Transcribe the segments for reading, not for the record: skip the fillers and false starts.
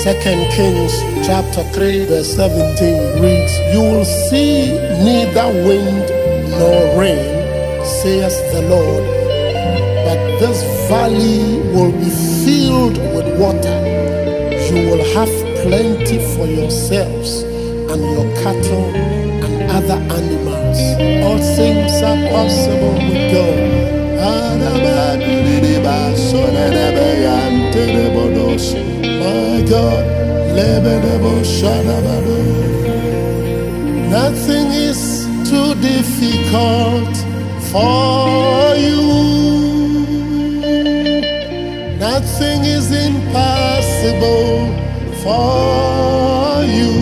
Second Kings chapter 3 verse 17 reads, "You will see neither wind nor rain, says the Lord, but this valley will be filled with water. You will have plenty for yourselves and your cattle and other animals." All things are possible with God. My God, nothing is too difficult for you. Nothing is impossible for you.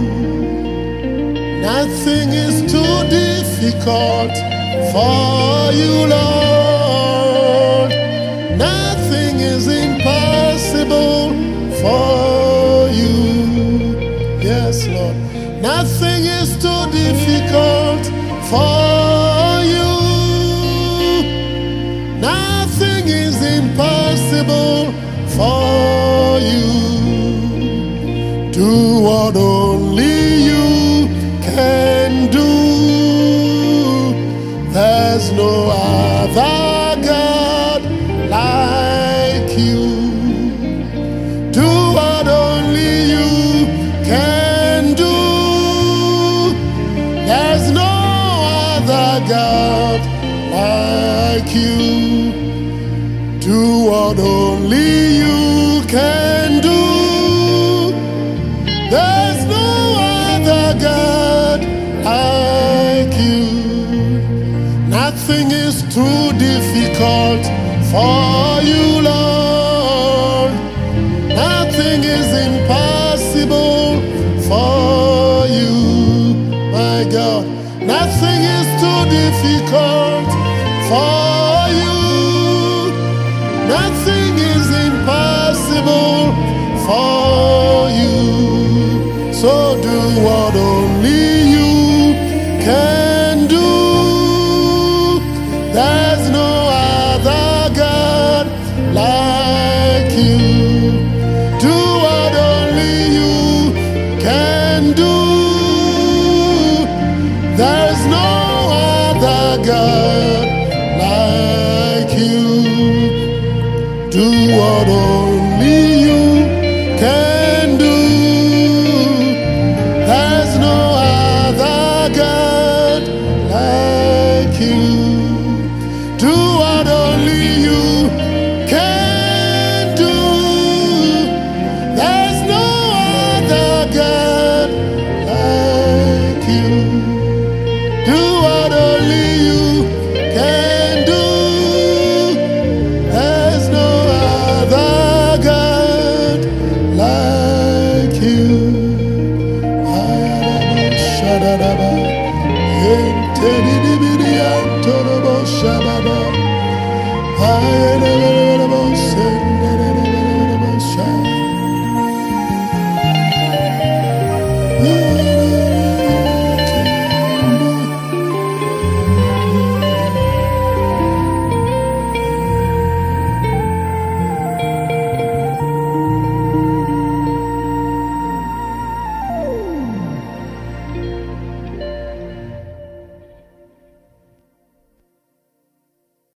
Nothing is too difficult for you, Lord. Nothing is impossible for you. Yes, Lord. Nothing is too difficult for you. Nothing is impossible for you. Do what only you can do. There's no other God like you. Do what only you can do. There's no other God like you. Do what only you can do. There's no other God like you. Nothing is too difficult for you, Lord. Nothing is impossible for you, my God. Nothing is too difficult for you. Nothing is impossible for you. So do what only you can do. There's no other God like you. Do what only you can do. There's no other God like you. Do what only you can do. There's no other God like you. Do what only you can do. There's no other God like you. Do what only you can do. There's no other God like you. I